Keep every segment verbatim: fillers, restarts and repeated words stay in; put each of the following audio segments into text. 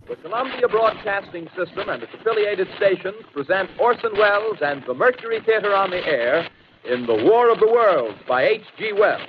The Columbia Broadcasting System and its affiliated stations present Orson Welles and the Mercury Theater on the Air in The War of the Worlds by H G Wells.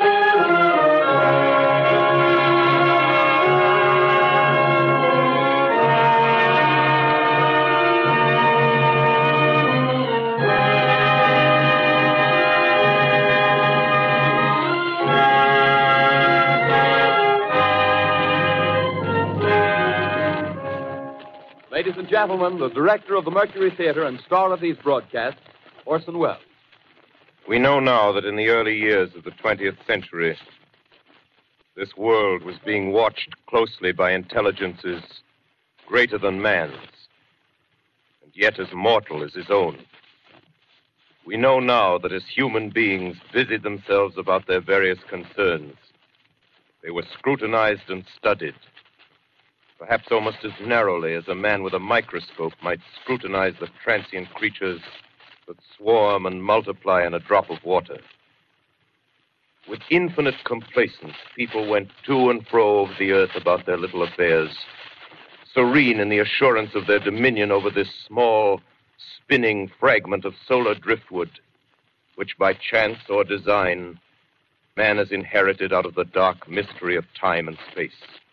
Ladies and gentlemen, the director of the Mercury Theater and star of these broadcasts, Orson Welles. We know now that in the early years of the twentieth century, this world was being watched closely by intelligences greater than man's, and yet as mortal as his own. We know now that as human beings busied themselves about their various concerns, they were scrutinized and studied, perhaps almost as narrowly as a man with a microscope might scrutinize the transient creatures that swarm and multiply in a drop of water. With infinite complacence, people went to and fro over the earth about their little affairs, serene in the assurance of their dominion over this small, spinning fragment of solar driftwood, which by chance or design, man has inherited out of the dark mystery of time and space.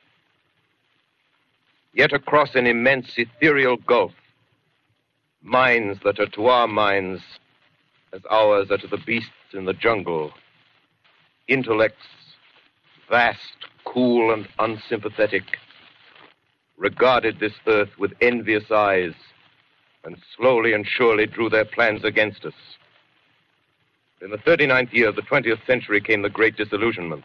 Yet across an immense ethereal gulf, minds that are to our minds as ours are to the beasts in the jungle, intellects, vast, cool, and unsympathetic, regarded this earth with envious eyes and slowly and surely drew their plans against us. In the thirty-ninth year of the twentieth century came the Great Disillusionment.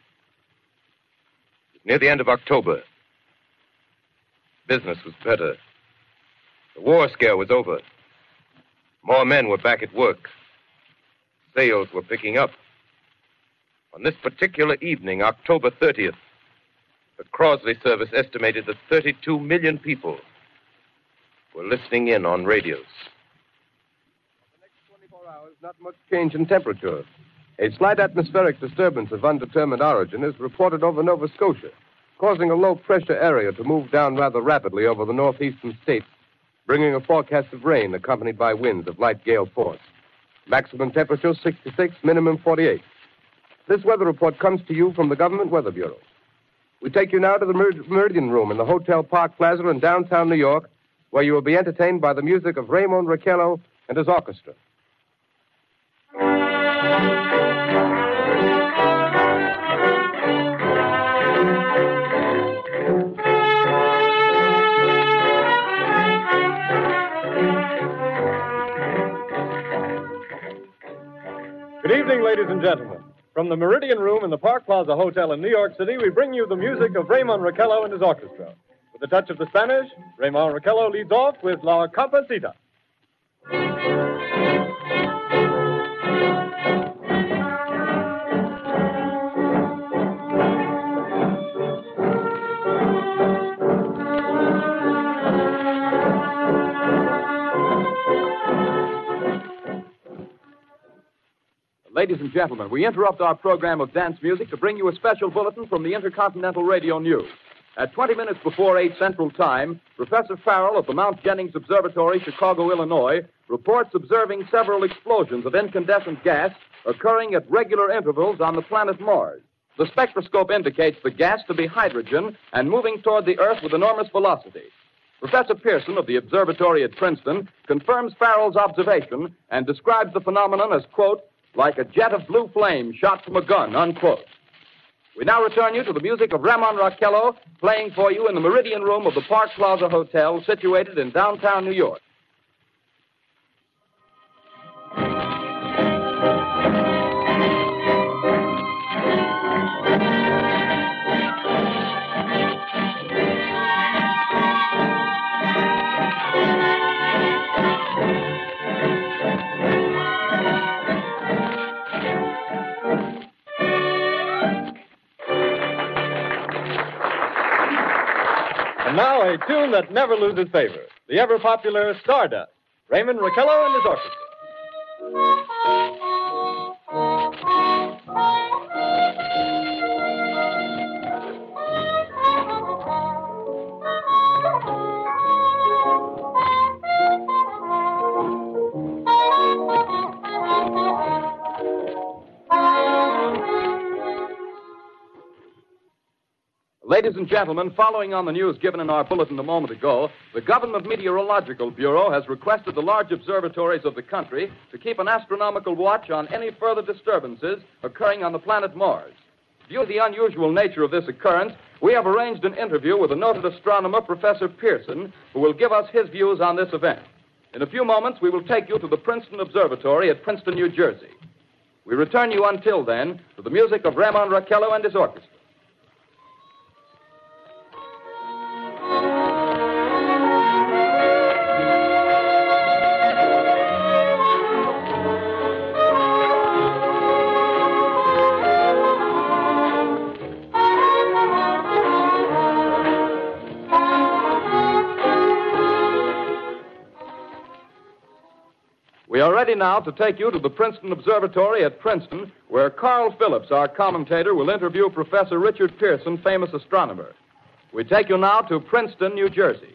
Near the end of October, business was better. The war scare was over. More men were back at work. Sales were picking up. On this particular evening, October thirtieth, the Crosley service estimated that thirty-two million people were listening in on radios. For the next twenty-four hours, not much change in temperature. A slight atmospheric disturbance of undetermined origin is reported over Nova Scotia, causing a low-pressure area to move down rather rapidly over the northeastern states, bringing a forecast of rain accompanied by winds of light gale force. Maximum temperature sixty-six, minimum forty-eight. This weather report comes to you from the Government Weather Bureau. We take you now to the Mer- Meridian Room in the Hotel Park Plaza in downtown New York, where you will be entertained by the music of Raymond Raquello and his orchestra. Good evening, ladies and gentlemen. From the Meridian Room in the Park Plaza Hotel in New York City, we bring you the music of Raymond Raquello and his orchestra. With a touch of the Spanish, Raymond Raquello leads off with La Comparsita. Ladies and gentlemen, we interrupt our program of dance music to bring you a special bulletin from the Intercontinental Radio News. At twenty minutes before eight Central Time, Professor Farrell of the Mount Jennings Observatory, Chicago, Illinois, reports observing several explosions of incandescent gas occurring at regular intervals on the planet Mars. The spectroscope indicates the gas to be hydrogen and moving toward the Earth with enormous velocity. Professor Pearson of the observatory at Princeton confirms Farrell's observation and describes the phenomenon as, quote, like a jet of blue flame shot from a gun, unquote. We now return you to the music of Raymond Raquello, playing for you in the Meridian Room of the Park Plaza Hotel, situated in downtown New York. And now a tune that never loses favor, the ever-popular Stardust, Raymond Raquello and his orchestra. Ladies and gentlemen, following on the news given in our bulletin a moment ago, the Government Meteorological Bureau has requested the large observatories of the country to keep an astronomical watch on any further disturbances occurring on the planet Mars. Due to the unusual nature of this occurrence, we have arranged an interview with the noted astronomer, Professor Pearson, who will give us his views on this event. In a few moments, we will take you to the Princeton Observatory at Princeton, New Jersey. We return you until then to the music of Raymond Raquello and his orchestra. We are ready now to take you to the Princeton Observatory at Princeton, where Carl Phillips, our commentator, will interview Professor Richard Pearson, famous astronomer. We take you now to Princeton, New Jersey.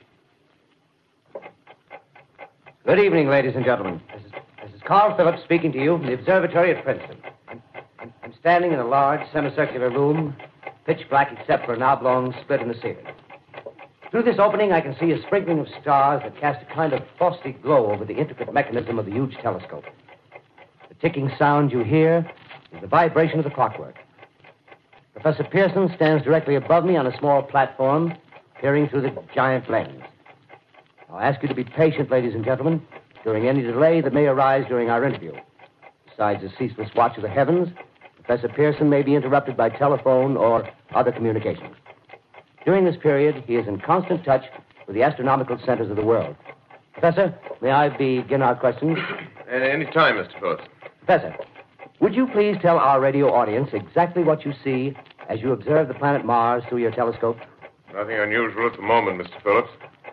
Good evening, ladies and gentlemen. This is, this is Carl Phillips speaking to you from the observatory at Princeton. I'm, I'm, I'm standing in a large semicircular room, pitch black except for an oblong split in the ceiling. Through this opening, I can see a sprinkling of stars that cast a kind of frosty glow over the intricate mechanism of the huge telescope. The ticking sound you hear is the vibration of the clockwork. Professor Pearson stands directly above me on a small platform, peering through the giant lens. I'll ask you to be patient, ladies and gentlemen, during any delay that may arise during our interview. Besides the ceaseless watch of the heavens, Professor Pearson may be interrupted by telephone or other communications. During this period, he is in constant touch with the astronomical centers of the world. Professor, may I begin our questions? At any time, Mister Phillips. Professor, would you please tell our radio audience exactly what you see as you observe the planet Mars through your telescope? Nothing unusual at the moment, Mister Phillips.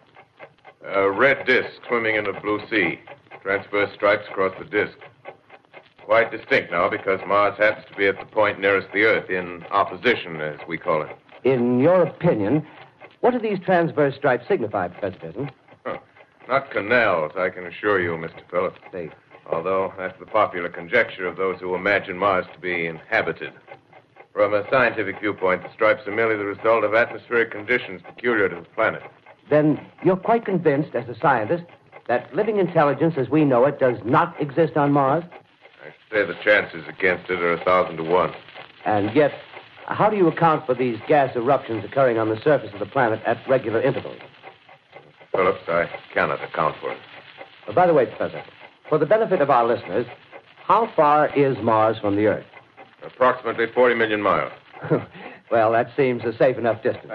A red disk swimming in a blue sea. Transverse stripes across the disk. Quite distinct now because Mars happens to be at the point nearest the Earth, in opposition, as we call it. In your opinion, what do these transverse stripes signify, Professor Pearson? Huh. Not canals, I can assure you, Mister Phillips. They... Although that's the popular conjecture of those who imagine Mars to be inhabited. From a scientific viewpoint, the stripes are merely the result of atmospheric conditions peculiar to the planet. Then you're quite convinced, as a scientist, that living intelligence as we know it does not exist on Mars? I say the chances against it are a thousand to one. And yet, how do you account for these gas eruptions occurring on the surface of the planet at regular intervals? Phillips, I cannot account for it. Oh, by the way, Professor, for the benefit of our listeners, how far is Mars from the Earth? Approximately forty million miles. Well, that seems a safe enough distance.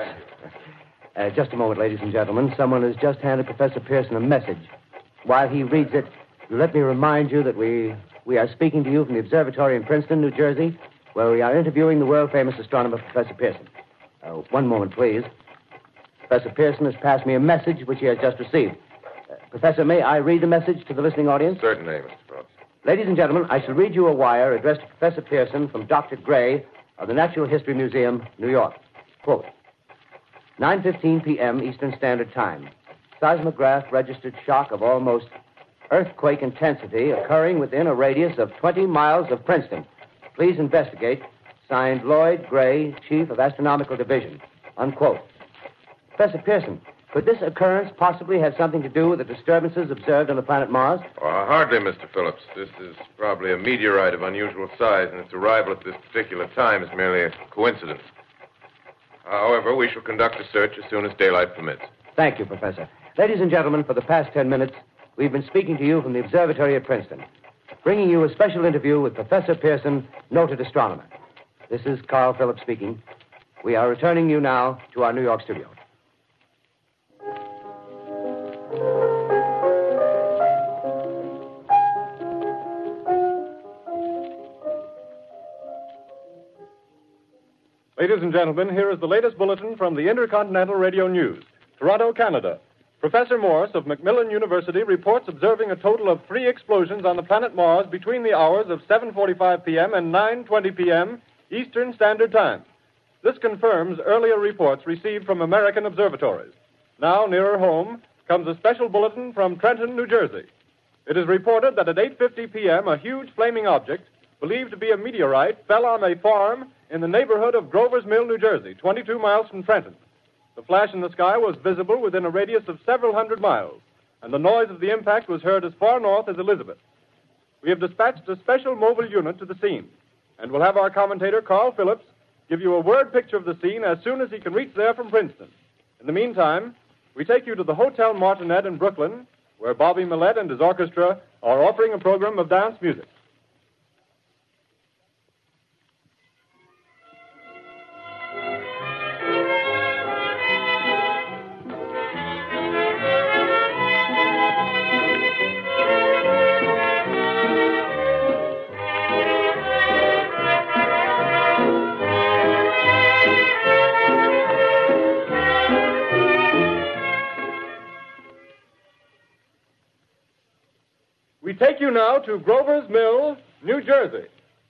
Uh, just a moment, ladies and gentlemen. Someone has just handed Professor Pearson a message. While he reads it, let me remind you that we, we are speaking to you from the observatory in Princeton, New Jersey, where we are interviewing the world-famous astronomer, Professor Pearson. Uh, one moment, please. Professor Pearson has passed me a message which he has just received. Uh, Professor, may I read the message to the listening audience? Certainly, Mister Phillips. Ladies and gentlemen, I shall read you a wire addressed to Professor Pearson from Doctor Gray of the Natural History Museum, New York. Quote, nine fifteen p.m. Eastern Standard Time. Seismograph registered shock of almost earthquake intensity occurring within a radius of twenty miles of Princeton. Please investigate. Signed, Lloyd Gray, Chief of Astronomical Division. Unquote. Professor Pearson, could this occurrence possibly have something to do with the disturbances observed on the planet Mars? Oh, hardly, Mister Phillips. This is probably a meteorite of unusual size, and its arrival at this particular time is merely a coincidence. However, we shall conduct a search as soon as daylight permits. Thank you, Professor. Ladies and gentlemen, for the past ten minutes, we've been speaking to you from the observatory at Princeton, bringing you a special interview with Professor Pearson, noted astronomer. This is Carl Phillips speaking. We are returning you now to our New York studio. Ladies and gentlemen, here is the latest bulletin from the Intercontinental Radio News. Toronto, Canada. Professor Morse of Macmillan University reports observing a total of three explosions on the planet Mars between the hours of seven forty-five p.m. and nine twenty p.m. Eastern Standard Time. This confirms earlier reports received from American observatories. Now, nearer home, comes a special bulletin from Trenton, New Jersey. It is reported that at eight fifty p.m., a huge flaming object, believed to be a meteorite, fell on a farm in the neighborhood of Grover's Mill, New Jersey, twenty-two miles from Trenton. The flash in the sky was visible within a radius of several hundred miles, and the noise of the impact was heard as far north as Elizabeth. We have dispatched a special mobile unit to the scene, and we'll have our commentator, Carl Phillips, give you a word picture of the scene as soon as he can reach there from Princeton. In the meantime, we take you to the Hotel Martinet in Brooklyn, where Bobby Millett and his orchestra are offering a program of dance music. We take you now to Grover's Mill, New Jersey.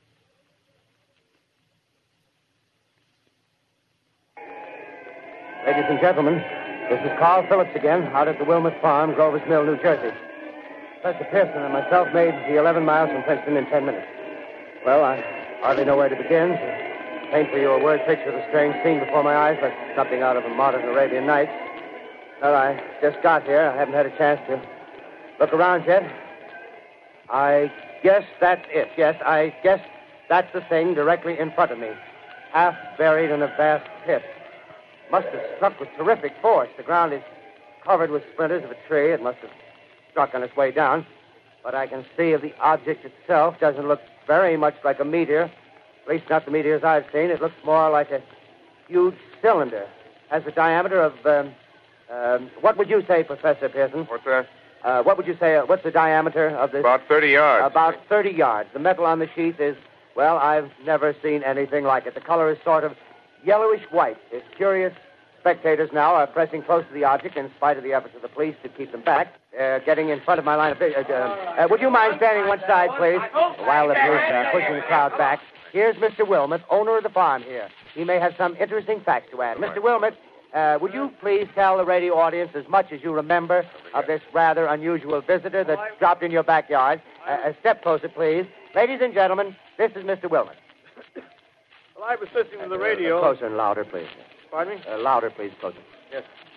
Ladies and gentlemen, this is Carl Phillips again, out at the Wilmot Farm, Grover's Mill, New Jersey. Professor Pearson and myself made the eleven miles from Princeton in ten minutes. Well, I hardly know where to begin. To paint for you a word picture of the strange scene before my eyes, like something out of a modern Arabian Nights. Well, I just got here. I haven't had a chance to look around yet. I guess that's it. Yes, I guess that's the thing directly in front of me, half buried in a vast pit. Must have struck with terrific force. The ground is covered with splinters of a tree. It must have struck on its way down. But I can see of the object itself doesn't look very much like a meteor. At least not the meteors I've seen. It looks more like a huge cylinder. Has a diameter of, um, um, what would you say, Professor Pearson? What's that? Uh, what would you say, uh, what's the diameter of this? About thirty yards. About thirty yards. The metal on the sheath is, well, I've never seen anything like it. The color is sort of yellowish white. Its curious spectators now are pressing close to the object in spite of the efforts of the police to keep them back. Uh, getting in front of my line of vision. Uh, uh, would you mind standing one side, please? While the police are pushing the crowd back. Here's Mister Wilmot, owner of the farm here. He may have some interesting facts to add. Mister Wilmot, Uh, would you please tell the radio audience as much as you remember of this rather unusual visitor that dropped in your backyard? Uh, uh, step closer, please. Ladies and gentlemen, this is Mister Wilmot. Well, I was listening to the radio. Uh, closer and louder, please. Pardon me? Uh, louder, please, closer. Yes.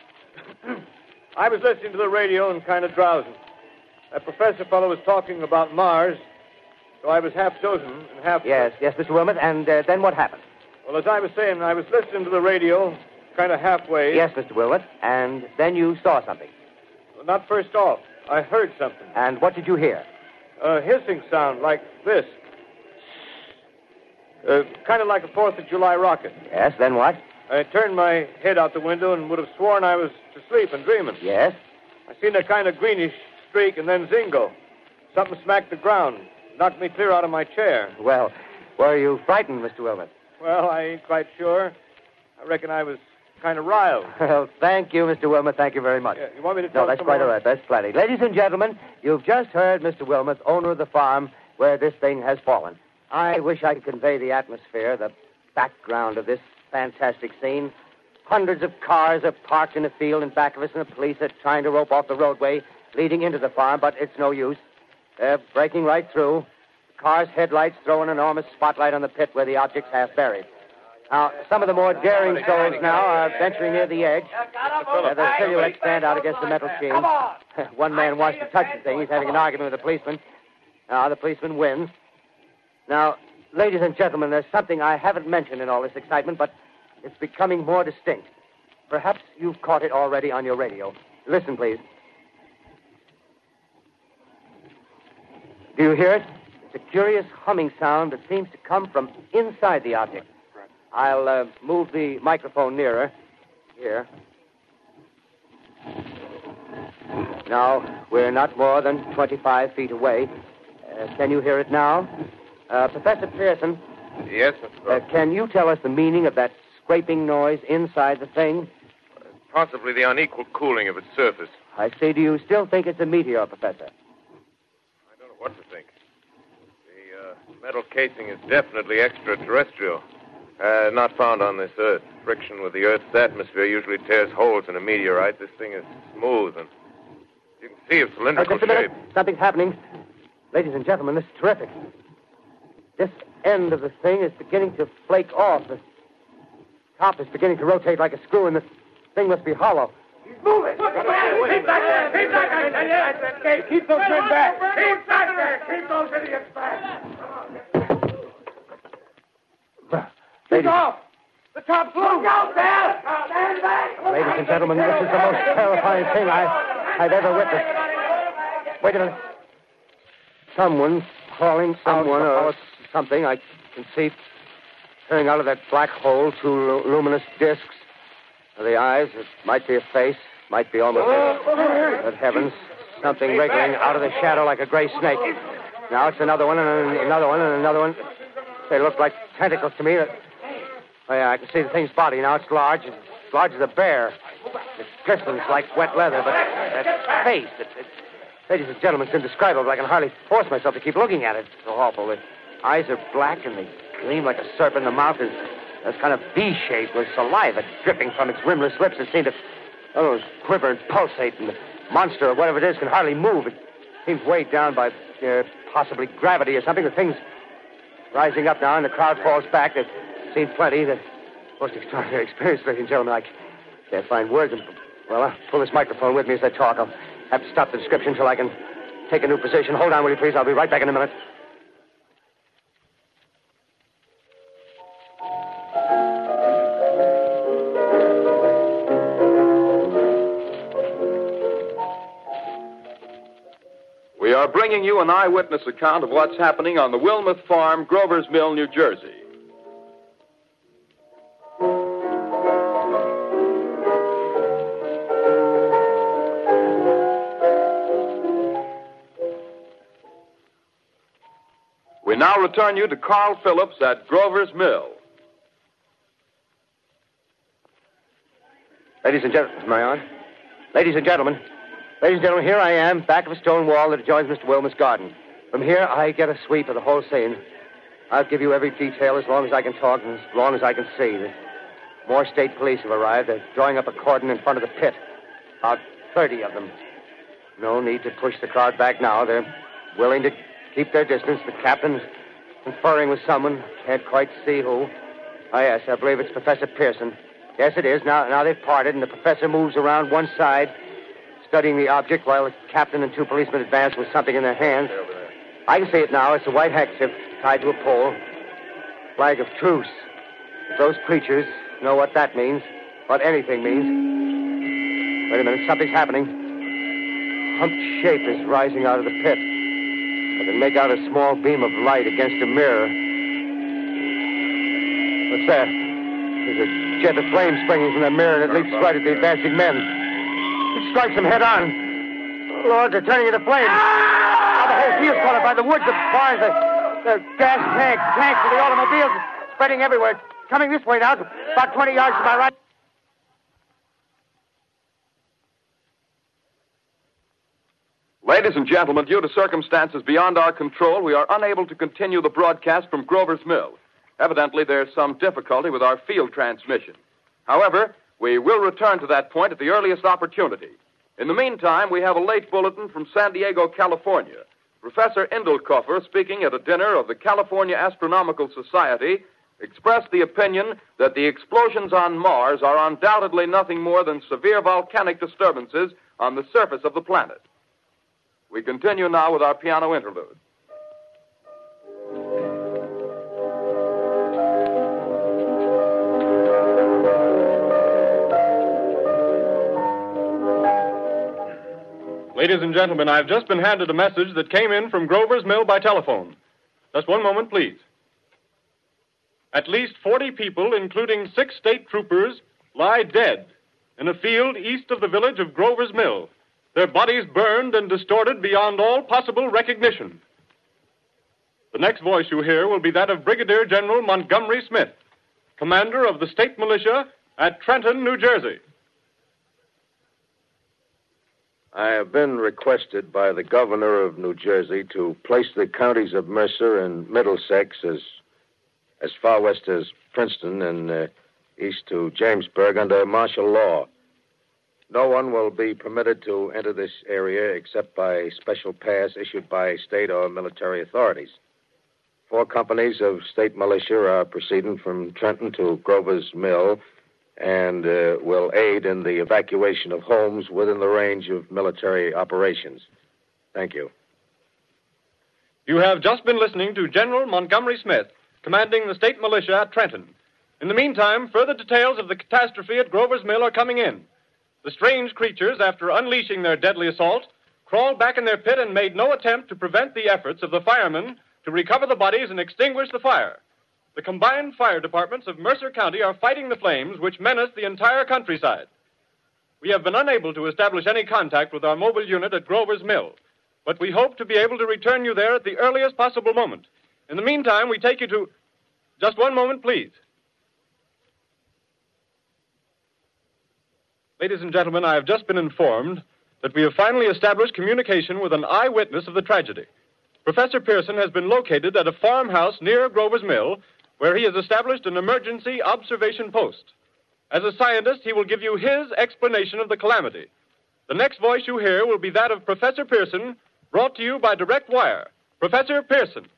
I was listening to the radio and kind of drowsing. That professor fellow was talking about Mars, so I was half dozing and half... Yes, yes, Mister Wilmot, and uh, then what happened? Well, as I was saying, I was listening to the radio... kind of halfway. Yes, Mister Wilmot. And then you saw something. Well, not first off. I heard something. And what did you hear? A hissing sound like this. Uh, kind of like a Fourth of July rocket. Yes, then what? I turned my head out the window and would have sworn I was asleep and dreaming. Yes? I seen a kind of greenish streak and then zingo. Something smacked the ground. Knocked me clear out of my chair. Well, were you frightened, Mister Wilmot? Well, I ain't quite sure. I reckon I was... kind of riled. Well, thank you, Mister Wilmot. Thank you very much. Yeah, you want me to tell No, that's quite all right. That's plenty. Ladies and gentlemen, you've just heard Mister Wilmot, owner of the farm where this thing has fallen. I wish I could convey the atmosphere, the background of this fantastic scene. Hundreds of cars are parked in a field in back of us, and the police are trying to rope off the roadway leading into the farm, but it's no use. They're breaking right through. The car's headlights throw an enormous spotlight on the pit where the object's half buried. Now, some of the more daring souls now are venturing near the edge. Uh, the silhouettes stand out against the metal sheen. One man wants to touch the thing. He's having an argument with the policeman. Now, the policeman wins. Now, ladies and gentlemen, there's something I haven't mentioned in all this excitement, but it's becoming more distinct. Perhaps you've caught it already on your radio. Listen, please. Do you hear it? It's a curious humming sound that seems to come from inside the object. I'll uh, move the microphone nearer. Here. Now, we're not more than twenty-five feet away. Uh, can you hear it now? Uh, Professor Pearson. Yes, Mister Uh, can you tell us the meaning of that scraping noise inside the thing? Possibly the unequal cooling of its surface. I say, do you still think it's a meteor, Professor? I don't know what to think. The uh, metal casing is definitely extraterrestrial. Uh, not found on this Earth. Friction with the Earth's atmosphere usually tears holes in a meteorite. This thing is smooth, and you can see its Uh, cylindrical just a minute. shape. Something's happening. Ladies and gentlemen, this is terrific. This end of the thing is beginning to flake off. The top is beginning to rotate like a screw, and the thing must be hollow. He's moving. Keep back there. Keep back there. Keep those men back. Keep back there. Keep those idiots back. Ladies, off. The top's loose. Look out there. Stand back. ladies and gentlemen, this is the most terrifying thing I, I've ever witnessed. Wait a minute. Someone's calling someone or something. I can see coming out of that black hole two lu- luminous discs. The eyes, it might be a face, might be almost a... Good heavens, something wriggling out of the shadow like a gray snake. Now it's another one, and another one, and another one. They look like tentacles to me. Oh, yeah, I can see the thing's body. Now it's large, as large as a bear. It glistens like wet leather, but that face, it, it, ladies and gentlemen, it's indescribable. I can hardly force myself to keep looking at it. It's so awful. The eyes are black, and they gleam like a serpent. The mouth is... That's kind of V-shaped with saliva dripping from its rimless lips that seem to oh, quiver and pulsate. And the monster, or whatever it is, can hardly move. It seems weighed down by uh, possibly gravity or something. The thing's rising up now, and the crowd falls back. They've seen plenty. The most extraordinary experience, ladies and gentlemen. I can't find words. Well, I'll pull this microphone with me as I talk. I'll have to stop the description until I can take a new position. Hold on, will you, please? I'll be right back in a minute. We are bringing you an eyewitness account of what's happening on the Wilmuth Farm, Grover's Mill, New Jersey. We now return you to Carl Phillips at Grover's Mill. Ladies and gentlemen, am I on? Ladies and gentlemen, ladies and gentlemen, here I am, back of a stone wall that adjoins Mister Wilmuth's garden. From here, I get a sweep of the whole scene. I'll give you every detail as long as I can talk and as long as I can see. The more state police have arrived. They're drawing up a cordon in front of the pit. About thirty of them. No need to push the crowd back now. They're willing to keep their distance. The captain's conferring with someone. Can't quite see who. Oh, yes, I believe it's Professor Pearson. Yes, it is. Now, now they've parted, and the professor moves around one side, studying the object while the captain and two policemen advance with something in their hands. I can see it now. It's a white handkerchief tied to a pole. Flag of truce. If those preachers know what that means, what anything means. Wait a minute. Something's happening. Humped shape is rising out of the pit. I can make out a small beam of light against a mirror. What's that? There's a jet of flame springing from the mirror, and it leaps right at the advancing men. It strikes them head on. Lord, they're turning into flames. Now the whole field's caught up by the woods, the barns, the, the gas tanks, tanks of the automobiles, spreading everywhere. It's coming this way now, about twenty yards to my right. Ladies and gentlemen, due to circumstances beyond our control, we are unable to continue the broadcast from Grover's Mill. Evidently, there's some difficulty with our field transmission. However, we will return to that point at the earliest opportunity. In the meantime, we have a late bulletin from San Diego, California. Professor Indelkoffer, speaking at a dinner of the California Astronomical Society, expressed the opinion that the explosions on Mars are undoubtedly nothing more than severe volcanic disturbances on the surface of the planet. We continue now with our piano interlude. Ladies and gentlemen, I've just been handed a message that came in from Grover's Mill by telephone. Just one moment, please. At least forty people, including six state troopers, lie dead in a field east of the village of Grover's Mill, their bodies burned and distorted beyond all possible recognition. The next voice you hear will be that of Brigadier General Montgomery Smith, commander of the state militia at Trenton, New Jersey. I have been requested by the governor of New Jersey to place the counties of Mercer and Middlesex as as far west as Princeton and uh, east to Jamesburg under martial law. No one will be permitted to enter this area except by special pass issued by state or military authorities. Four companies of state militia are proceeding from Trenton to Grover's Mill and uh, will aid in the evacuation of homes within the range of military operations. Thank you. You have just been listening to General Montgomery Smith, commanding the state militia at Trenton. In the meantime, further details of the catastrophe at Grover's Mill are coming in. The strange creatures, after unleashing their deadly assault, crawled back in their pit and made no attempt to prevent the efforts of the firemen to recover the bodies and extinguish the fire. The combined fire departments of Mercer County are fighting the flames which menace the entire countryside. We have been unable to establish any contact with our mobile unit at Grover's Mill, but we hope to be able to return you there at the earliest possible moment. In the meantime, we take you to... Just one moment, please. Ladies and gentlemen, I have just been informed that we have finally established communication with an eyewitness of the tragedy. Professor Pearson has been located at a farmhouse near Grover's Mill, where he has established an emergency observation post. As a scientist, he will give you his explanation of the calamity. The next voice you hear will be that of Professor Pearson, brought to you by direct wire. Professor Pearson.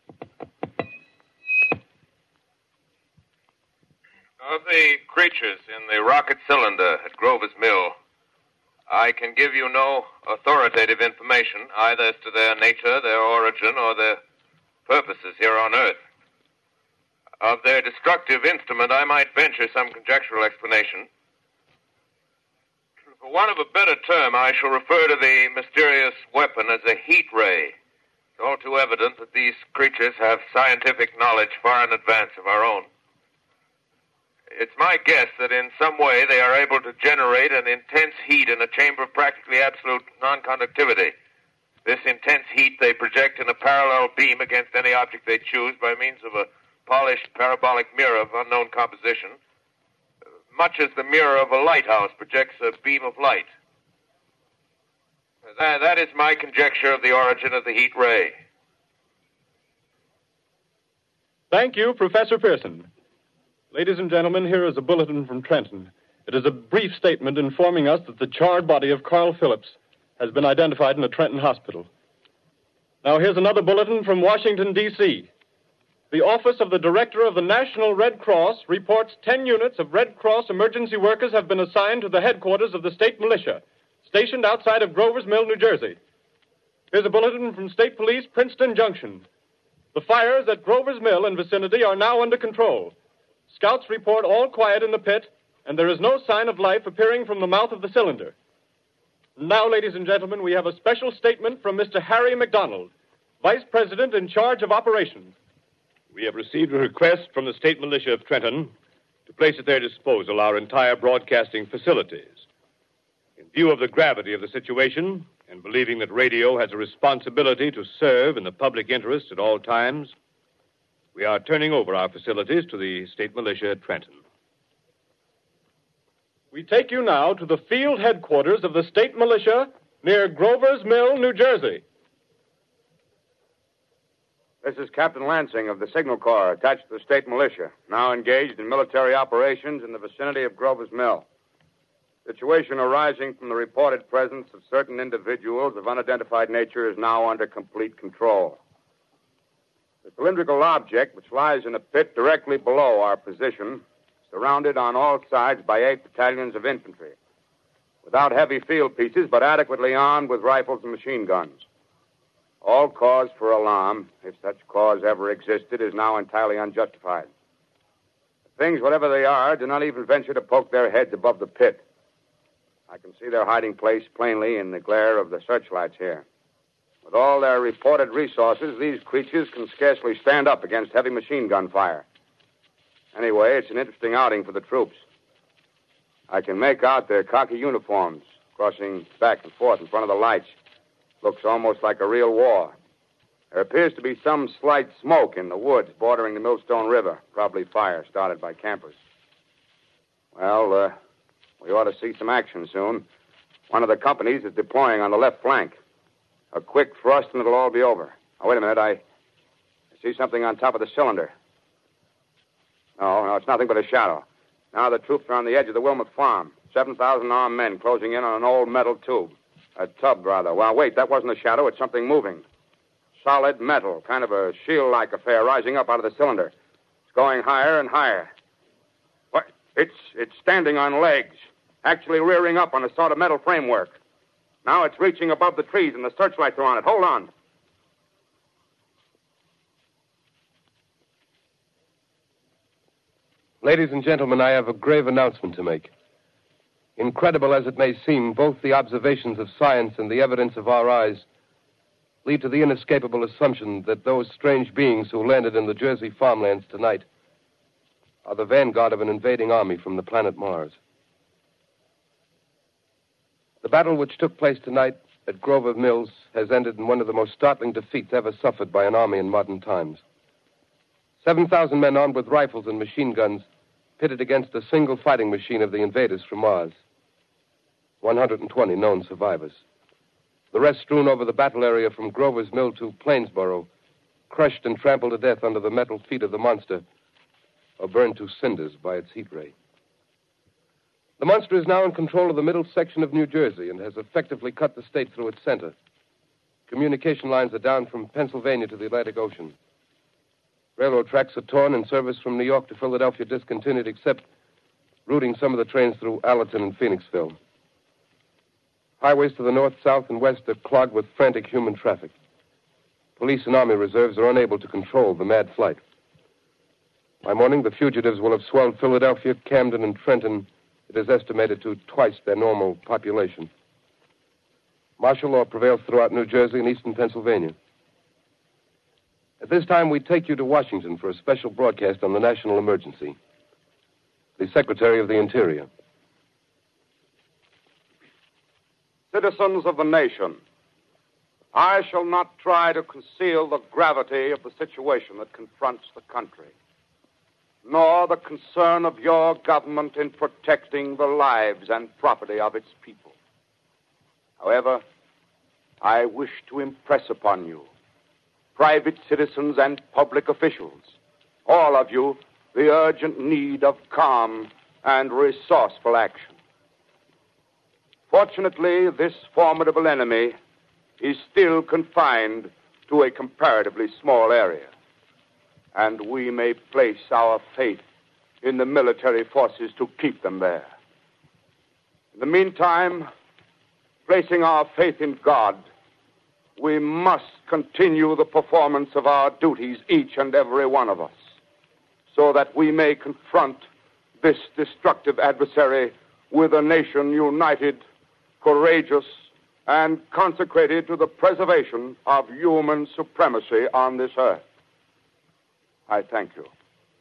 Of the creatures in the rocket cylinder at Grover's Mill, I can give you no authoritative information, either as to their nature, their origin, or their purposes here on Earth. Of their destructive instrument, I might venture some conjectural explanation. For want of a better term, I shall refer to the mysterious weapon as a heat ray. It's all too evident that these creatures have scientific knowledge far in advance of our own. It's my guess that in some way they are able to generate an intense heat in a chamber of practically absolute non-conductivity. This intense heat they project in a parallel beam against any object they choose by means of a polished parabolic mirror of unknown composition, much as the mirror of a lighthouse projects a beam of light. That, that is my conjecture of the origin of the heat ray. Thank you, Professor Pearson. Ladies and gentlemen, here is a bulletin from Trenton. It is a brief statement informing us that the charred body of Carl Phillips has been identified in a Trenton hospital. Now, here's another bulletin from Washington, D C The Office of the Director of the National Red Cross reports ten units of Red Cross emergency workers have been assigned to the headquarters of the state militia, stationed outside of Grover's Mill, New Jersey. Here's a bulletin from State Police, Princeton Junction. The fires at Grover's Mill and vicinity are now under control. Scouts report all quiet in the pit, and there is no sign of life appearing from the mouth of the cylinder. Now, ladies and gentlemen, we have a special statement from Mister Harry McDonald, Vice President in charge of operations. We have received a request from the state militia of Trenton to place at their disposal our entire broadcasting facilities. In view of the gravity of the situation, and believing that radio has a responsibility to serve in the public interest at all times, we are turning over our facilities to the state militia at Trenton. We take you now to the field headquarters of the state militia near Grover's Mill, New Jersey. This is Captain Lansing of the Signal Corps, attached to the state militia, now engaged in military operations in the vicinity of Grover's Mill. Situation arising from the reported presence of certain individuals of unidentified nature is now under complete control. The cylindrical object, which lies in a pit directly below our position, surrounded on all sides by eight battalions of infantry, without heavy field pieces, but adequately armed with rifles and machine guns. All cause for alarm, if such cause ever existed, is now entirely unjustified. Things, whatever they are, do not even venture to poke their heads above the pit. I can see their hiding place plainly in the glare of the searchlights here. With all their reported resources, these creatures can scarcely stand up against heavy machine gun fire. Anyway, it's an interesting outing for the troops. I can make out their khaki uniforms crossing back and forth in front of the lights. Looks almost like a real war. There appears to be some slight smoke in the woods bordering the Millstone River. Probably fire started by campers. Well, uh, we ought to see some action soon. One of the companies is deploying on the left flank. A quick thrust and it'll all be over. Now, wait a minute. I, I see something on top of the cylinder. No, no, it's nothing but a shadow. Now the troops are on the edge of the Wilmot Farm. seven thousand armed men closing in on an old metal tube. A tub, rather. Well, wait, that wasn't a shadow. It's something moving. solid metal, kind of a shield-like affair rising up out of the cylinder. It's going higher and higher. What? It's it's standing on legs, actually rearing up on a sort of metal framework. Now it's reaching above the trees and the searchlights are on it. Hold on. Ladies and gentlemen, I have a grave announcement to make. Incredible as it may seem, both the observations of science and the evidence of our eyes lead to the inescapable assumption that those strange beings who landed in the Jersey farmlands tonight are the vanguard of an invading army from the planet Mars. The battle which took place tonight at Grover Mills has ended in one of the most startling defeats ever suffered by an army in modern times. seven thousand men armed with rifles and machine guns pitted against a single fighting machine of the invaders from Mars. one hundred twenty known survivors. The rest strewn over the battle area from Grover's Mill to Plainsboro, crushed and trampled to death under the metal feet of the monster, or burned to cinders by its heat ray. The monster is now in control of the middle section of New Jersey and has effectively cut the state through its center. Communication lines are down from Pennsylvania to the Atlantic Ocean. Railroad tracks are torn and service from New York to Philadelphia discontinued, except routing some of the trains through Allerton and Phoenixville. Highways to the north, south, and west are clogged with frantic human traffic. Police and army reserves are unable to control the mad flight. By morning, the fugitives will have swelled Philadelphia, Camden, and Trenton, it is estimated, to twice their normal population. Martial law prevails throughout New Jersey and eastern Pennsylvania. At this time, we take you to Washington for a special broadcast on the national emergency. The Secretary of the Interior. Citizens of the nation, I shall not try to conceal the gravity of the situation that confronts the country, nor the concern of your government in protecting the lives and property of its people. However, I wish to impress upon you, private citizens and public officials, all of you, the urgent need of calm and resourceful action. Fortunately, this formidable enemy is still confined to a comparatively small area, and we may place our faith in the military forces to keep them there. In the meantime, placing our faith in God, we must continue the performance of our duties, each and every one of us, so that we may confront this destructive adversary with a nation united, courageous, and consecrated to the preservation of human supremacy on this earth. I thank you.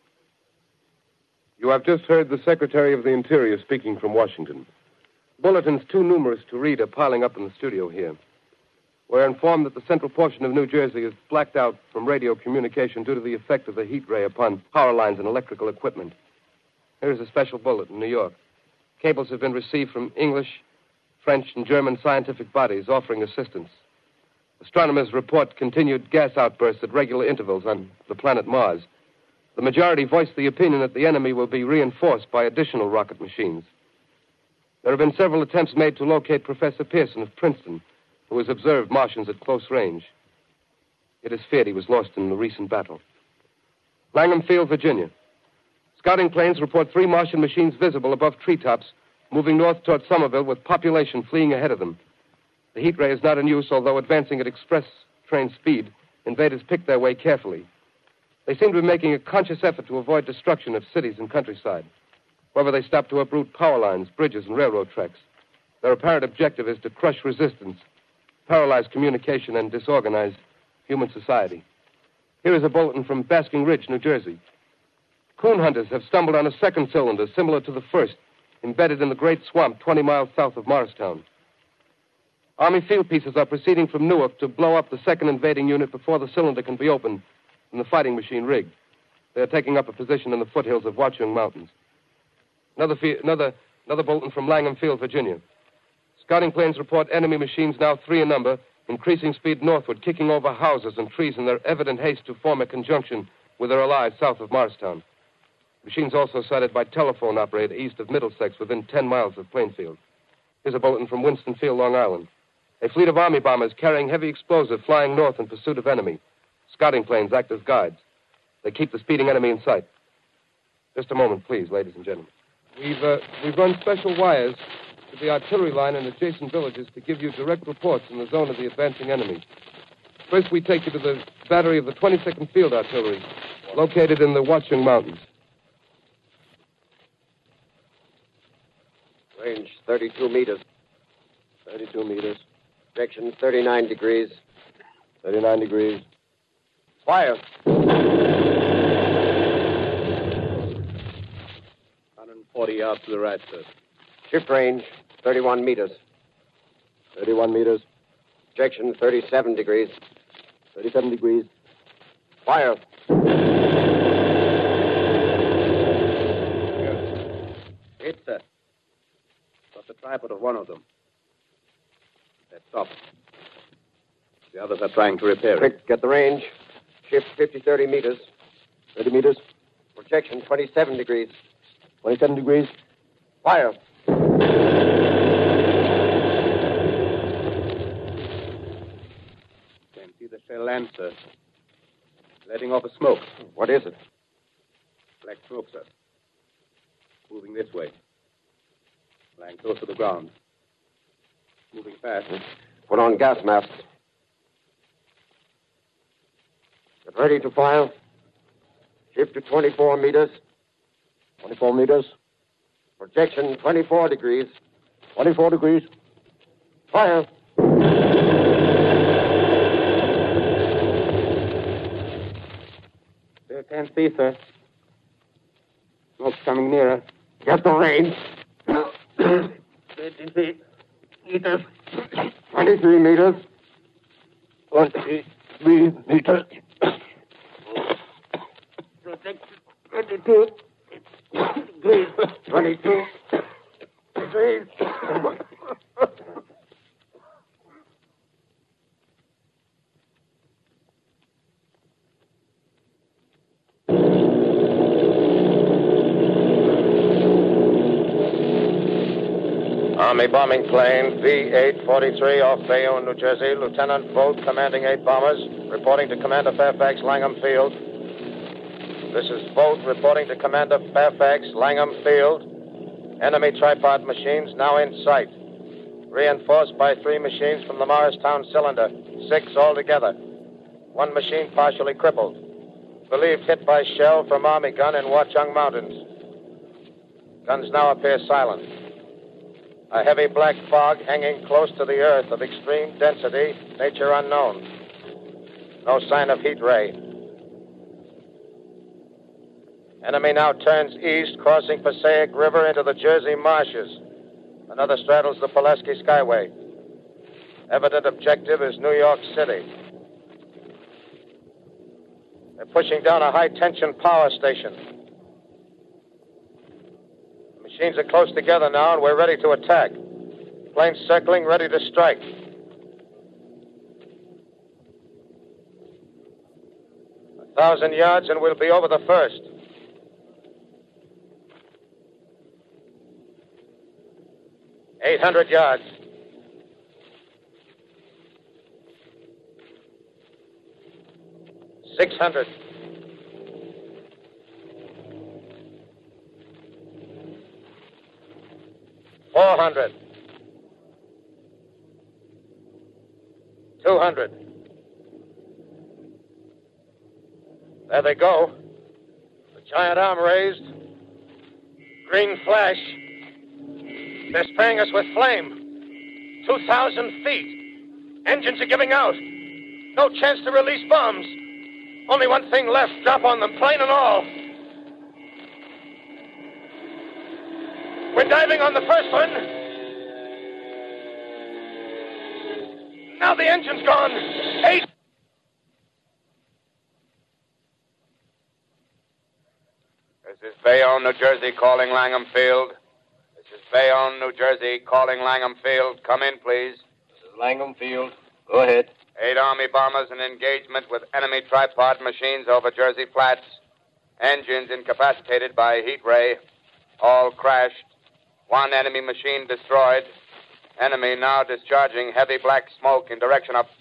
You have just heard the Secretary of the Interior speaking from Washington. Bulletins too numerous to read are piling up in the studio here. We're informed that the central portion of New Jersey is blacked out from radio communication due to the effect of the heat ray upon power lines and electrical equipment. Here's a special bulletin in New York. Cables have been received from English, French, and German scientific bodies offering assistance. Astronomers report continued gas outbursts at regular intervals on the planet Mars. The majority voiced the opinion that the enemy will be reinforced by additional rocket machines. There have been several attempts made to locate Professor Pearson of Princeton, who has observed Martians at close range. It is feared he was lost in the recent battle. Langham Field, Virginia. Scouting planes report three Martian machines visible above treetops, moving north toward Somerville with population fleeing ahead of them. The heat ray is not in use, although advancing at express train speed, invaders pick their way carefully. They seem to be making a conscious effort to avoid destruction of cities and countryside. However, they stop to uproot power lines, bridges, and railroad tracks. Their apparent objective is to crush resistance, paralyze communication, and disorganize human society. Here is a bulletin from Basking Ridge, New Jersey. Coon hunters have stumbled on a second cylinder similar to the first, embedded in the great swamp twenty miles south of Morristown. Army field pieces are proceeding from Newark to blow up the second invading unit before the cylinder can be opened and the fighting machine rigged. They are taking up a position in the foothills of Watchung Mountains. Another, fe- another, another bulletin from Langham Field, Virginia. Scouting planes report enemy machines, now three in number, increasing speed northward, kicking over houses and trees in their evident haste to form a conjunction with their allies south of Morristown. Machines also sighted by telephone operator east of Middlesex, within ten miles of Plainfield. Here's a bulletin from Winston Field, Long Island. A fleet of Army bombers carrying heavy explosive flying north in pursuit of enemy. Scouting planes act as guides. They keep the speeding enemy in sight. Just a moment, please, ladies and gentlemen. We've, uh, we've run special wires to the artillery line and adjacent villages to give you direct reports in the zone of the advancing enemy. First, we take you to the battery of the twenty-second Field Artillery, located in the Watchung Mountains. Range thirty-two meters. thirty-two meters. Projection thirty-nine degrees. thirty-nine degrees. Fire. one hundred forty yards to the right, sir. Shift range thirty-one meters. thirty-one meters. Projection thirty-seven degrees. thirty-seven degrees. Fire. Hit, sir. Got the tripod of one of them. That's off. The others are trying to repair it. Quick, get the range. Shift fifty, thirty meters. thirty meters. Projection twenty-seven degrees. twenty-seven degrees. Fire. Can see the shell land, sir. Letting off a smoke. What is it? Black smoke, sir. Moving this way. Lying close to the ground. Moving fast. Put on gas masks. Get ready to fire. Shift to twenty-four meters. twenty-four meters. Projection twenty-four degrees. twenty-four degrees. Fire. Still can't see, sir. Smoke's coming nearer. Get the range. twenty-three meters. twenty-three meters. twenty-three meters. twenty-two. Degrees. twenty-two. Degrees. Army bombing plane V eight forty-three off Bayonne, New Jersey. Lieutenant Vogt, commanding eight bombers, reporting to Commander Fairfax, Langham Field. This is Vogt reporting to Commander Fairfax, Langham Field. Enemy tripod machines now in sight. Reinforced by three machines from the Morristown cylinder. Six altogether. One machine partially crippled. Believed hit by shell from Army gun in Watchung Mountains. Guns now appear silent. A heavy black fog hanging close to the earth of extreme density, nature unknown. No sign of heat ray. Enemy now turns east, crossing Passaic River into the Jersey marshes. Another straddles the Pulaski Skyway. Evident objective is New York City. They're pushing down a high-tension power station. The machines are close together now, and we're ready to attack. Planes circling, ready to strike. A thousand yards, and we'll be over the first. Eight hundred yards. Six hundred. Four hundred. Two hundred. There they go. The giant arm raised. Green flash. They're spraying us with flame. Two thousand feet. Engines are giving out. No chance to release bombs. Only one thing left. Drop on them, plane and all. We're diving on the first one. Now the engine's gone. Eight. This is Bayonne, New Jersey, calling Langham Field. This is Bayonne, New Jersey, calling Langham Field. Come in, please. This is Langham Field. Go ahead. Eight Army bombers in engagement with enemy tripod machines over Jersey Flats. Engines incapacitated by heat ray. All crashed. One enemy machine destroyed. Enemy now discharging heavy black smoke in direction of...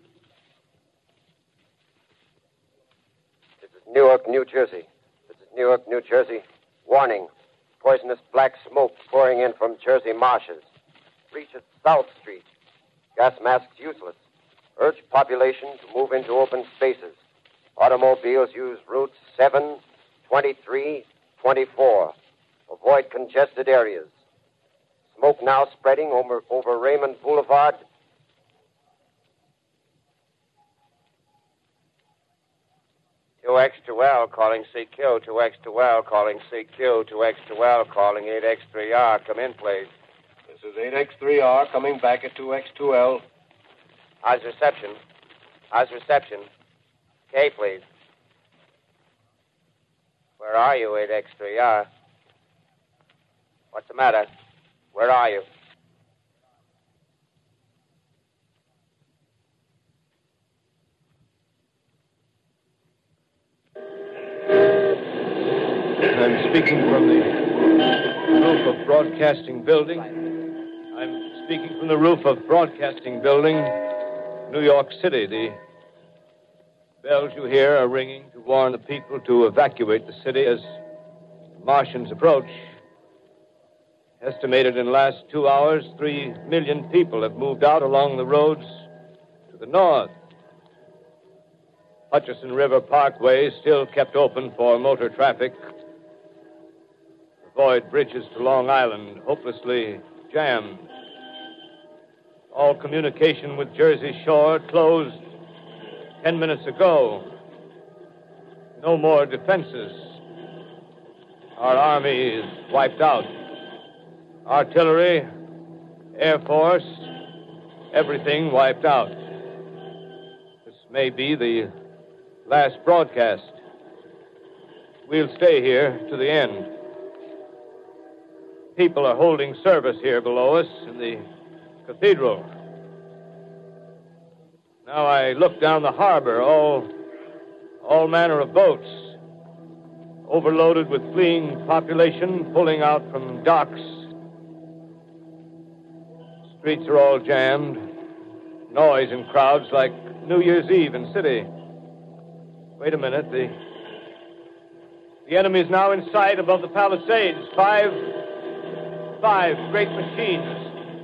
This is Newark, New Jersey. This is Newark, New Jersey. Warning. Poisonous black smoke pouring in from Jersey marshes. Reaches South Street. Gas masks useless. Urge population to move into open spaces. Automobiles use routes seven, twenty-three, twenty-four. Avoid congested areas. Smoke now spreading over, over Raymond Boulevard. two X two L calling C Q. two X two L calling C Q. two X two L calling eight X three R. Come in, please. This is eight X three R coming back at two X two L. How's reception? How's reception? K, please. Where are you, eight X three R? What's the matter? Where are you? I'm speaking from the roof of Broadcasting Building. I'm speaking from the roof of Broadcasting Building, New York City. The bells you hear are ringing to warn the people to evacuate the city as the Martians approach. Estimated in the last two hours, three million people have moved out along the roads to the north. Hutchison River Parkway is still kept open for motor traffic. Avoid bridges to Long Island, hopelessly jammed. All communication with Jersey Shore closed ten minutes ago. No more defenses. Our army is wiped out. Artillery, Air Force, everything wiped out. This may be the last broadcast. We'll stay here to the end. People are holding service here below us in the cathedral. Now I look down the harbor, all, all manner of boats, overloaded with fleeing population pulling out from docks. Streets are all jammed. Noise and crowds like New Year's Eve in city. Wait a minute. The, the enemy is now in sight above the Palisades. Five, five great machines.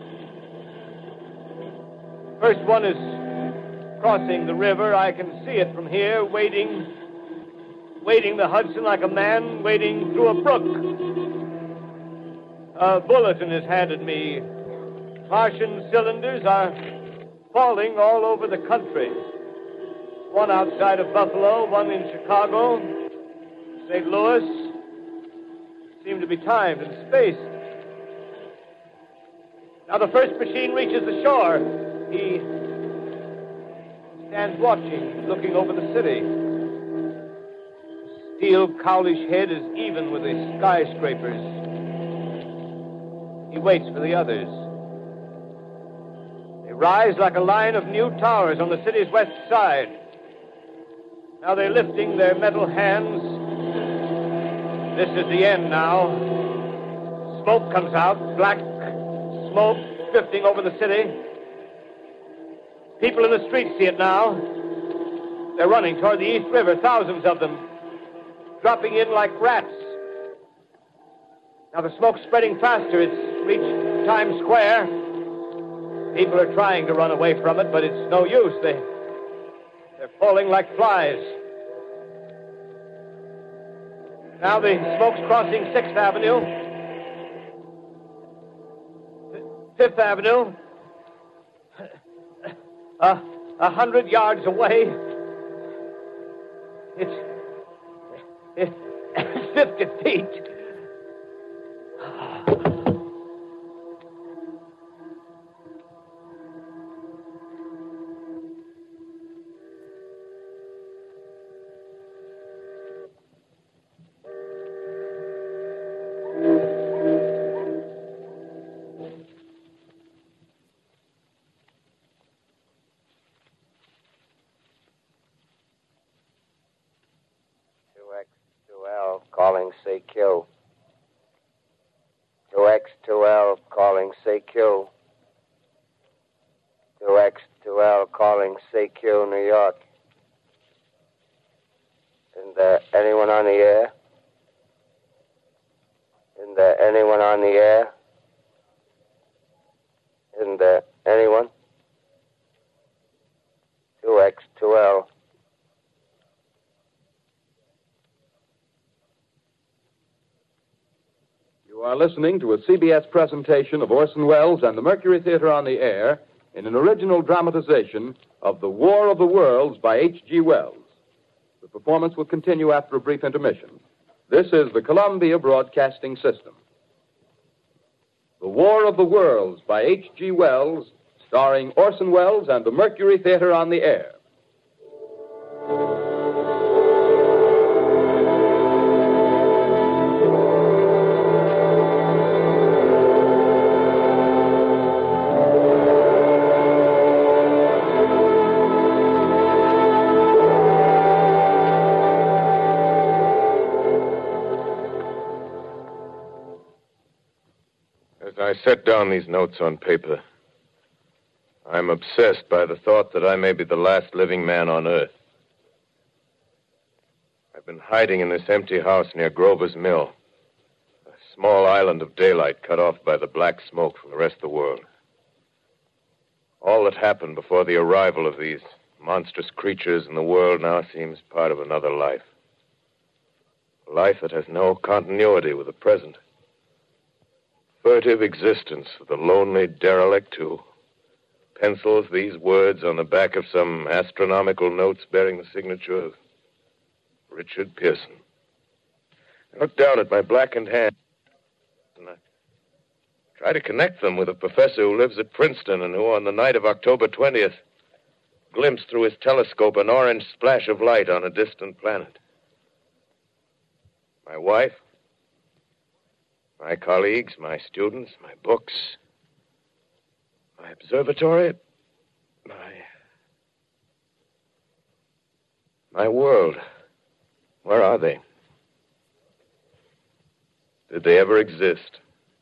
First one is crossing the river. I can see it from here, wading, wading the Hudson like a man wading through a brook. A bulletin is handed me. Martian cylinders are falling all over the country. One outside of Buffalo, one in Chicago, Saint Louis. Seem to be timed and spaced. Now the first machine reaches the shore. He stands watching, looking over the city. The steel cowlish head is even with the skyscrapers. He waits for the others. They rise like a line of new towers on the city's west side. Now they're lifting their metal hands. This is the end now. Smoke comes out, black smoke drifting over the city. People in the streets see it now. They're running toward the East River, thousands of them, dropping in like rats. Now the smoke's spreading faster. It's reached Times Square. People are trying to run away from it, but it's no use. They, they're falling like flies. Now the smoke's crossing Sixth Avenue, Fifth Avenue. Uh, a hundred yards away. It's, it's fifty feet. Calling C Q. two X two L calling C Q. two L calling C Q, New York. Isn't there anyone on the air? Isn't there anyone on the air? Isn't there anyone? two X, two L. You are listening to a C B S presentation of Orson Welles and the Mercury Theater on the Air in an original dramatization of The War of the Worlds by H G Wells. The performance will continue after a brief intermission. This is the Columbia Broadcasting System. The War of the Worlds by H G Wells, starring Orson Welles and the Mercury Theater on the Air. I set down these notes on paper. I'm obsessed by the thought that I may be the last living man on Earth. I've been hiding in this empty house near Grover's Mill, a small island of daylight cut off by the black smoke from the rest of the world. All that happened before the arrival of these monstrous creatures in the world now seems part of another life. A life that has no continuity with the present. Furtive existence of the lonely derelict who pencils these words on the back of some astronomical notes bearing the signature of Richard Pearson. I look down at my blackened hands and I try to connect them with a professor who lives at Princeton and who, on the night of October twentieth, glimpsed through his telescope an orange splash of light on a distant planet. My wife, my colleagues, my students, my books, my observatory, my... my world. Where are they? Did they ever exist?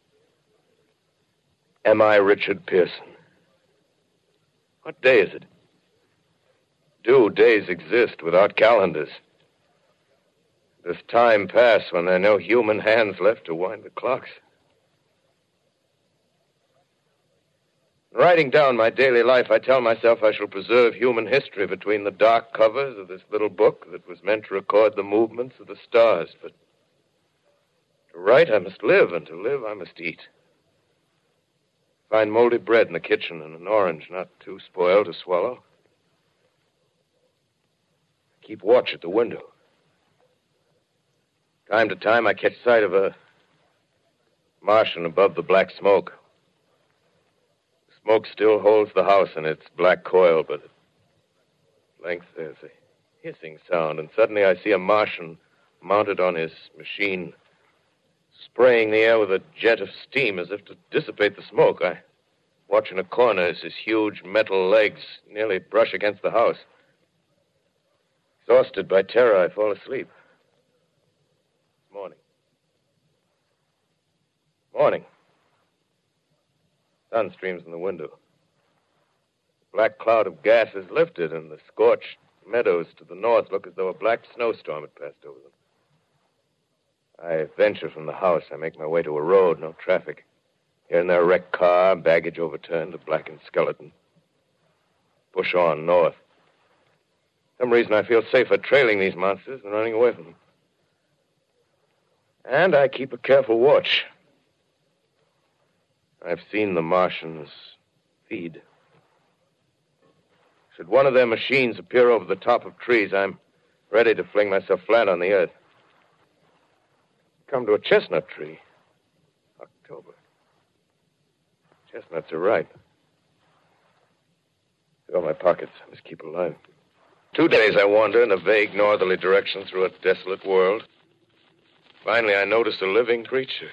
Am I Richard Pearson? What day is it? Do days exist without calendars? Does time pass when there are no human hands left to wind the clocks? Writing down my daily life, I tell myself I shall preserve human history between the dark covers of this little book that was meant to record the movements of the stars. But to write, I must live, and to live, I must eat. Find moldy bread in the kitchen and an orange not too spoiled to swallow. Keep watch at the window. Time to time, I catch sight of a Martian above the black smoke. The smoke still holds the house in its black coil, but at length there's a hissing sound, and suddenly I see a Martian mounted on his machine, spraying the air with a jet of steam as if to dissipate the smoke. I watch in a corner as his huge metal legs nearly brush against the house. Exhausted by terror, I fall asleep. Morning. Morning. Sun streams in the window. The black cloud of gas is lifted, and the scorched meadows to the north look as though a black snowstorm had passed over them. I venture from the house. I make my way to a road, no traffic. Here and there, a wrecked car, baggage overturned, a blackened skeleton. Push on north. For some reason, I feel safer trailing these monsters than running away from them. And I keep a careful watch. I've seen the Martians feed. Should one of their machines appear over the top of trees, I'm ready to fling myself flat on the earth. Come to a chestnut tree. October. Chestnuts are ripe. Fill my pockets. I must keep alive. Two days I wander in a vague northerly direction through a desolate world. Finally, I notice a living creature.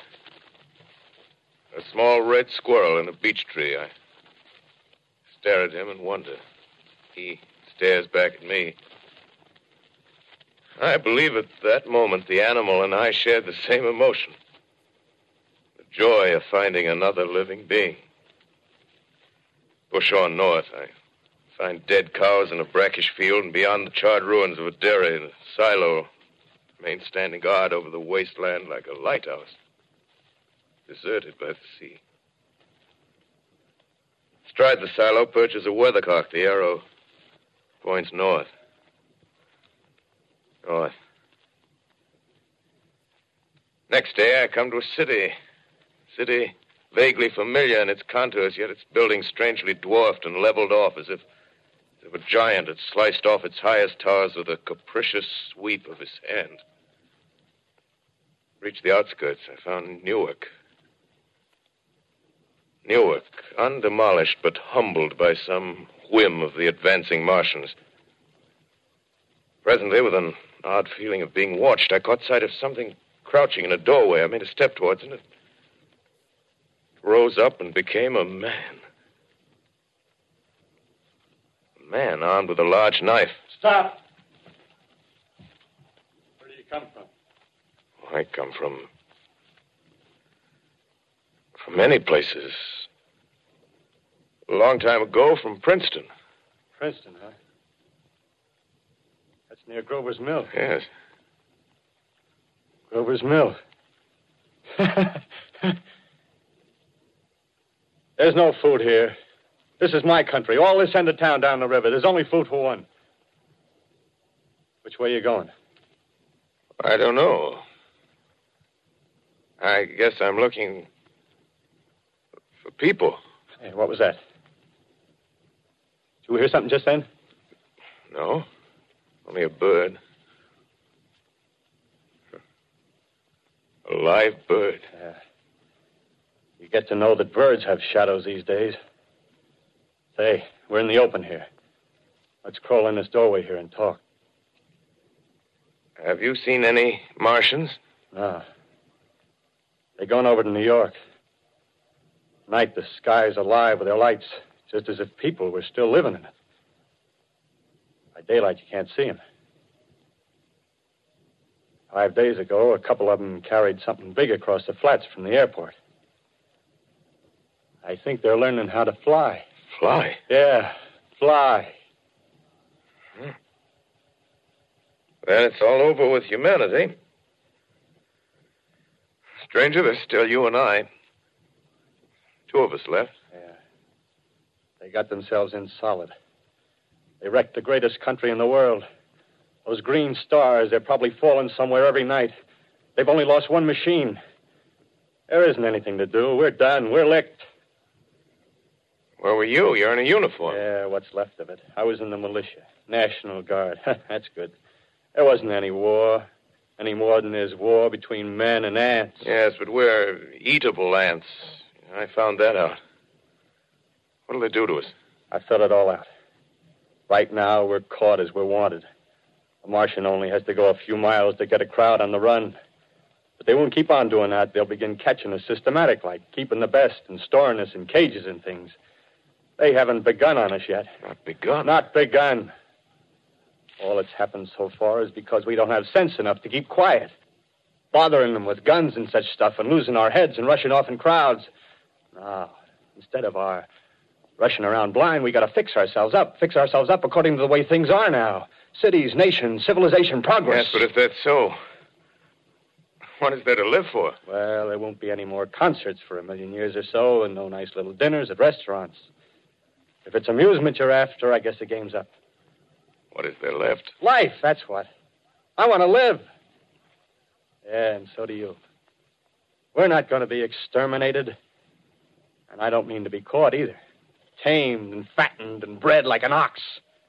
A small red squirrel in a beech tree. I stare at him and wonder. He stares back at me. I believe at that moment the animal and I shared the same emotion. The joy of finding another living being. Push on north. I Find dead cows in a brackish field, and beyond the charred ruins of a dairy and a silo, remain standing guard over the wasteland like a lighthouse, deserted by the sea. Astride the silo perches a weathercock. The arrow points north. North. Next day, I come to a city. City vaguely familiar in its contours, yet its buildings strangely dwarfed and leveled off as if, as if a giant had sliced off its highest towers with a capricious sweep of his hand. Reached the outskirts. I found Newark. Newark, undemolished but humbled by some whim of the advancing Martians. Presently, with an odd feeling of being watched, I caught sight of something crouching in a doorway. I made a step towards it, and it rose up and became a man. A man armed with a large knife. Stop! Where do you come from? I come from... from many places. A long time ago, from Princeton. Princeton, huh? That's near Grover's Mill. Yes. Grover's Mill. There's no food here. This is my country. All this end of town down the river. There's only food for one. Which way are you going? I don't know. I guess I'm looking for people. Hey, what was that? Did you hear something just then? No. Only a bird. A live bird. Yeah. You get to know that birds have shadows these days. Say, we're in the open here. Let's crawl in this doorway here and talk. Have you seen any Martians? No. They're going over to New York. Night, the sky's alive with their lights, just as if people were still living in it. By daylight, you can't see them. Five days ago, a couple of them carried something big across the flats from the airport. I think they're learning how to fly. Fly? Yeah, fly. Hmm. Then it's all over with humanity. Stranger, there's still you and I. Two of us left. Yeah. They got themselves in solid. They wrecked the greatest country in the world. Those green stars, they're probably falling somewhere every night. They've only lost one machine. There isn't anything to do. We're done. We're licked. Where were you? You're in a uniform. Yeah, what's left of it. I was in the militia. National Guard. That's good. There wasn't any war. Any more than there's war between men and ants. Yes, but we're eatable ants. I found that out. What'll they do to us? I thought it all out. Right now, we're caught as we're wanted. A Martian only has to go a few miles to get a crowd on the run. But they won't keep on doing that. They'll begin catching us systematic, like keeping the best and storing us in cages and things. They haven't begun on us yet. Not begun? Not begun. All that's happened so far is because we don't have sense enough to keep quiet. Bothering them with guns and such stuff and losing our heads and rushing off in crowds. No, instead of our rushing around blind, we got to fix ourselves up. Fix ourselves up according to the way things are now. Cities, nations, civilization, progress. Yes, but if that's so, what is there to live for? Well, there won't be any more concerts for a million years or so, and no nice little dinners at restaurants. If it's amusement you're after, I guess the game's up. What is there left? Life, that's what. I want to live. Yeah, and so do you. We're not going to be exterminated. And I don't mean to be caught either. Tamed and fattened and bred like an ox.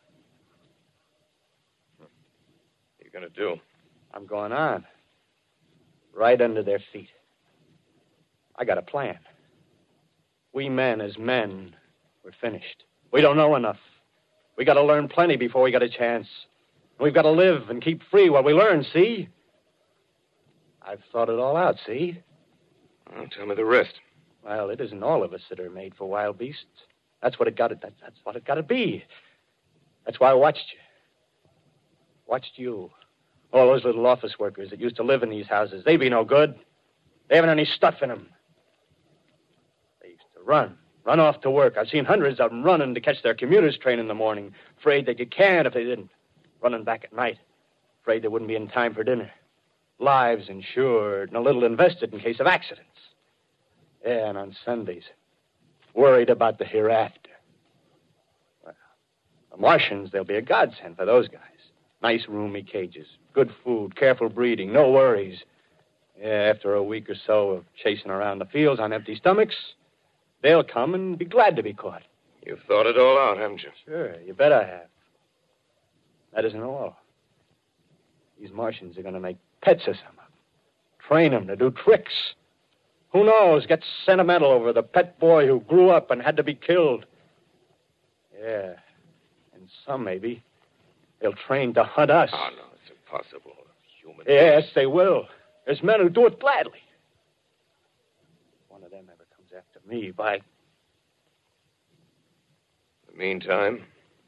What are you going to do? I'm going on. Right under their feet. I got a plan. We men as men, we're finished. We don't know enough. We got to learn plenty before we got a chance. We've got to live and keep free while we learn, see? I've thought it all out, see? Well, tell me the rest. Well, it isn't all of us that are made for wild beasts. That's what it got to, that, that's what it got to be. That's why I watched you. Watched you. All those little office workers that used to live in these houses. They be no good. They haven't any stuff in them. They used to run. Run off to work. I've seen hundreds of them running to catch their commuter's train in the morning, afraid they'd get canned if they didn't. Running back at night, afraid they wouldn't be in time for dinner. Lives insured and a little invested in case of accidents. Yeah, and on Sundays, worried about the hereafter. Well, the Martians, they'll be a godsend for those guys. Nice roomy cages, good food, careful breeding, no worries. Yeah, after a week or so of chasing around the fields on empty stomachs, they'll come and be glad to be caught. You've thought it all out, haven't you? Sure, you bet I have. That isn't all. These Martians are going to make pets of some of them. Train them to do tricks. Who knows, get sentimental over the pet boy who grew up and had to be killed. Yeah, and some maybe they'll train to hunt us. Oh, no, it's impossible. Human Yes, beings. They will. There's men who do it gladly. If one of them ever comes after me, by... In the meantime,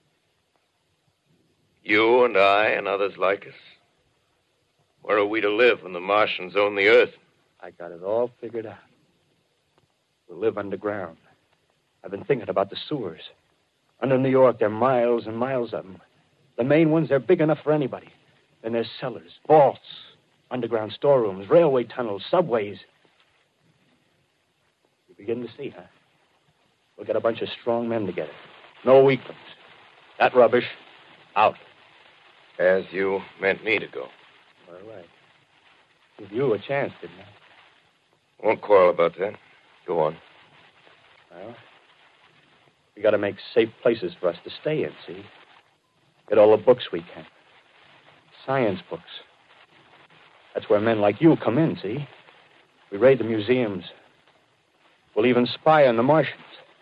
you and I and others like us, where are we to live when the Martians own the Earth? I got it all figured out. We'll live underground. I've been thinking about the sewers. Under New York, there are miles and miles of them. The main ones, they're big enough for anybody. Then there's cellars, vaults, underground storerooms, railway tunnels, subways. You begin to see, huh? We'll get a bunch of strong men together. No weaklings. That rubbish, out. As you meant me to go. All right. Give you a chance, didn't I? Won't quarrel about that. Go on. Well, we got to make safe places for us to stay in, see? Get all the books we can. Science books. That's where men like you come in, see? We raid the museums. We'll even spy on the Martians.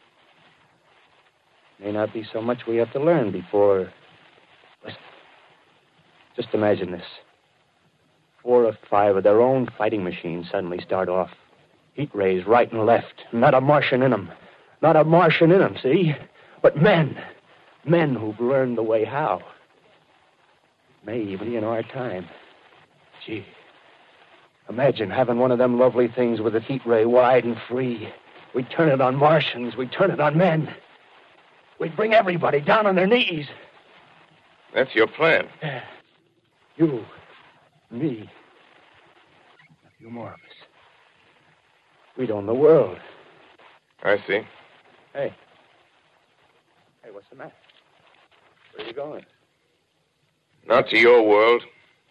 May not be so much we have to learn before... Listen. Just imagine this. Four or five of their own fighting machines suddenly start off. Heat rays right and left. Not a Martian in them. Not a Martian in them, see? But men. Men who've learned the way how. May even be in our time. Gee. Imagine having one of them lovely things with its heat ray wide and free. We'd turn it on Martians. We'd turn it on men. We'd bring everybody down on their knees. That's your plan. Yeah. You. Me. A few more of us. We'd own the world. I see. Hey. Hey, what's the matter? Where are you going? Not to your world.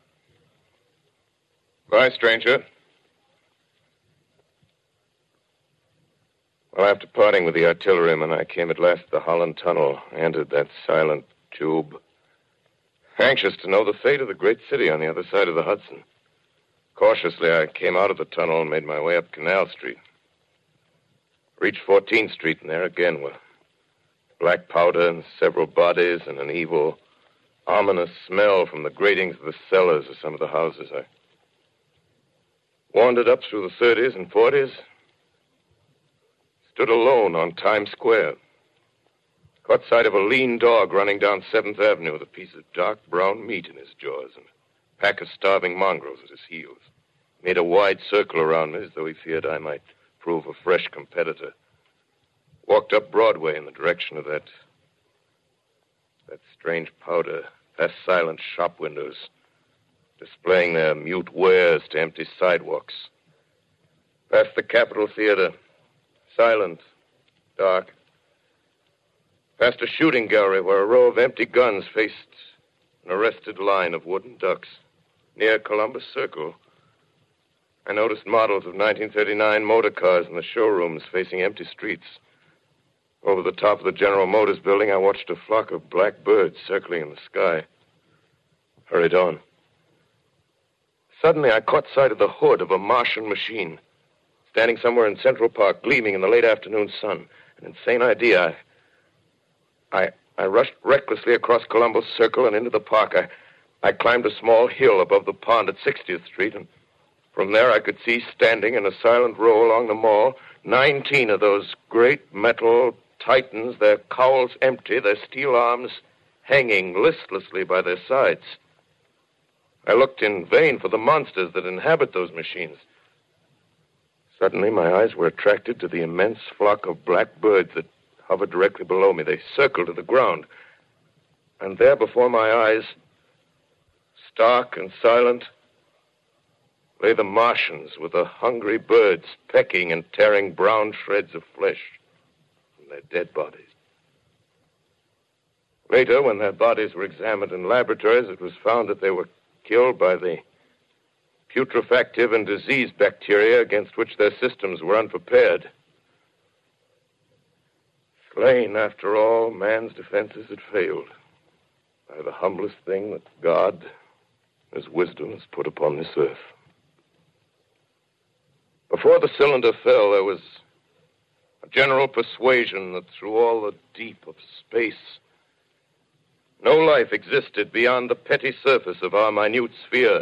Bye, stranger. Well, after parting with the artilleryman, I came at last to the Holland Tunnel, entered that silent tube, anxious to know the fate of the great city on the other side of the Hudson. Cautiously, I came out of the tunnel and made my way up Canal Street. Reached fourteenth Street, and there again were black powder and several bodies and an evil, ominous smell from the gratings of the cellars of some of the houses. I wandered up through the thirties and forties, stood alone on Times Square, caught sight of a lean dog running down seventh Avenue with a piece of dark brown meat in his jaws and a pack of starving mongrels at his heels. Made a wide circle around me as though he feared I might prove a fresh competitor. Walked up Broadway in the direction of that... that strange powder, past silent shop windows, displaying their mute wares to empty sidewalks. Past the Capitol Theater, silent, dark. Past a shooting gallery where a row of empty guns faced an arrested line of wooden ducks. Near Columbus Circle, I noticed models of nineteen thirty-nine motor cars in the showrooms facing empty streets. Over the top of the General Motors building, I watched a flock of black birds circling in the sky. Hurried on. Suddenly, I caught sight of the hood of a Martian machine, standing somewhere in Central Park, gleaming in the late afternoon sun. An insane idea. I, I, I rushed recklessly across Columbus Circle and into the park. I, I climbed a small hill above the pond at sixtieth Street, and from there I could see, standing in a silent row along the mall, nineteen of those great metal titans, their cowls empty, their steel arms hanging listlessly by their sides. I looked in vain for the monsters that inhabit those machines. Suddenly, my eyes were attracted to the immense flock of black birds that hovered directly below me. They circled to the ground. And there before my eyes, stark and silent, lay the Martians with the hungry birds pecking and tearing brown shreds of flesh from their dead bodies. Later, when their bodies were examined in laboratories, it was found that they were killed by the putrefactive and disease bacteria against which their systems were unprepared. Slain, after all, man's defenses had failed by the humblest thing that God, His wisdom, has put upon this earth. Before the cylinder fell, there was a general persuasion that through all the deep of space, no life existed beyond the petty surface of our minute sphere.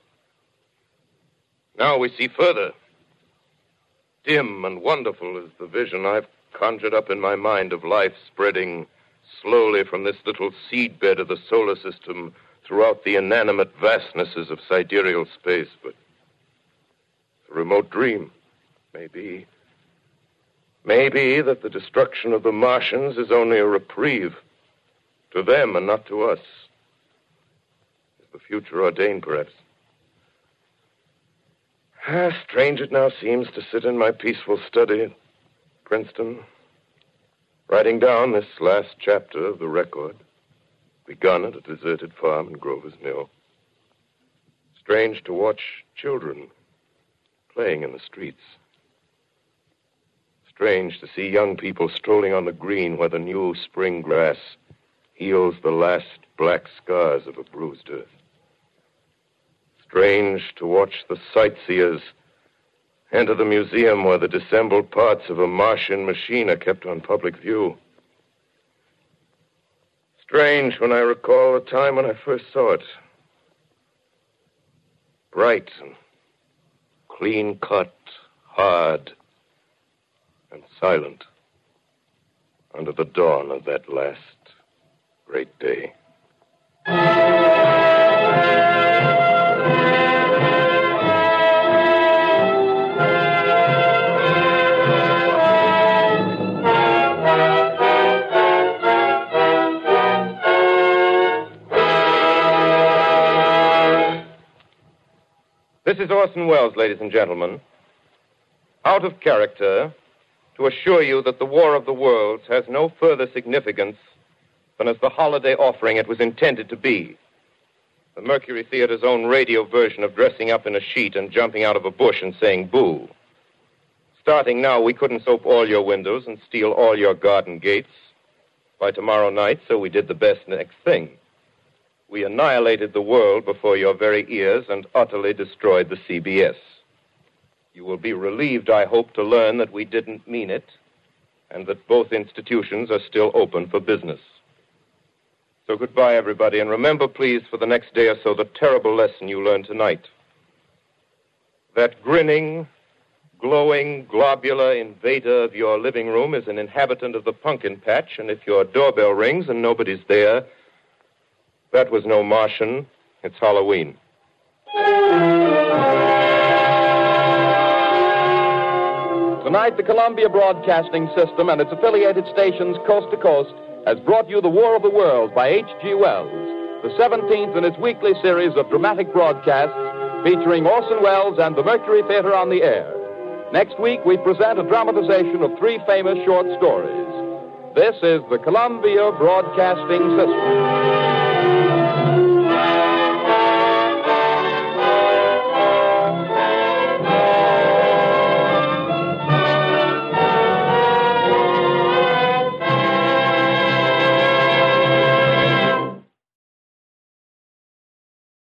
Now we see further. Dim and wonderful is the vision I've conjured up in my mind of life spreading slowly from this little seedbed of the solar system throughout the inanimate vastnesses of sidereal space. But it's a remote dream. Maybe, maybe that the destruction of the Martians is only a reprieve to them and not to us. Is the future ordained, perhaps? Ah, strange it now seems to sit in my peaceful study at Princeton, writing down this last chapter of the record, begun at a deserted farm in Grover's Mill. Strange to watch children playing in the streets. Strange to see young people strolling on the green where the new spring grass heals the last black scars of a bruised earth. Strange to watch the sightseers enter the museum where the dissembled parts of a Martian machine are kept on public view. Strange when I recall the time when I first saw it. Bright and clean-cut, hard and silent under the dawn of that last great day. This is Orson Welles, ladies and gentlemen, out of character to assure you that the War of the Worlds has no further significance than as the holiday offering it was intended to be. The Mercury Theater's own radio version of dressing up in a sheet and jumping out of a bush and saying boo. Starting now, we couldn't soap all your windows and steal all your garden gates by tomorrow night, so we did the best next thing. We annihilated the world before your very ears and utterly destroyed the C B S. You will be relieved, I hope, to learn that we didn't mean it and that both institutions are still open for business. So goodbye, everybody, and remember, please, for the next day or so, the terrible lesson you learned tonight. That grinning, glowing, globular invader of your living room is an inhabitant of the pumpkin patch, and if your doorbell rings and nobody's there, that was no Martian. It's Halloween. Tonight, the Columbia Broadcasting System and its affiliated stations coast to coast has brought you The War of the Worlds by H G Wells, the seventeenth in its weekly series of dramatic broadcasts featuring Orson Welles and the Mercury Theater on the air. Next week, we present a dramatization of three famous short stories. This is the Columbia Broadcasting System.